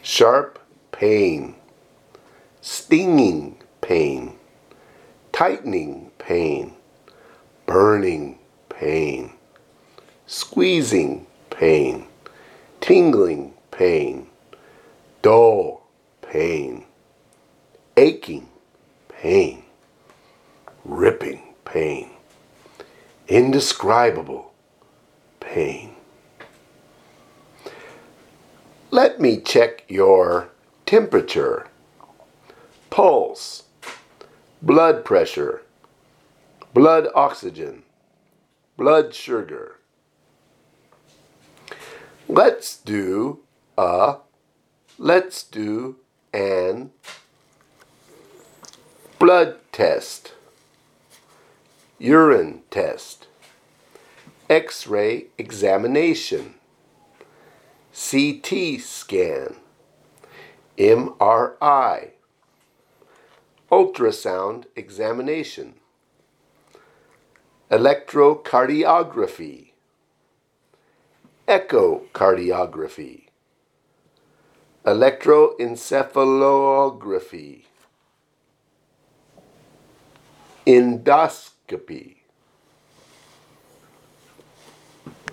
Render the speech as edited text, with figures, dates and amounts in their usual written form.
sharp pain, stinging pain, tightening pain, burning pain, squeezing pain, tingling pain, dull pain, aching pain, ripping pain, indescribable pain. Let me check your temperature, pulse, blood pressure, blood oxygen, blood sugar. Let's do an blood test, urine test, X-ray examination, CT scan, MRI, ultrasound examination, electrocardiography, echocardiography, electroencephalography, endoscopy.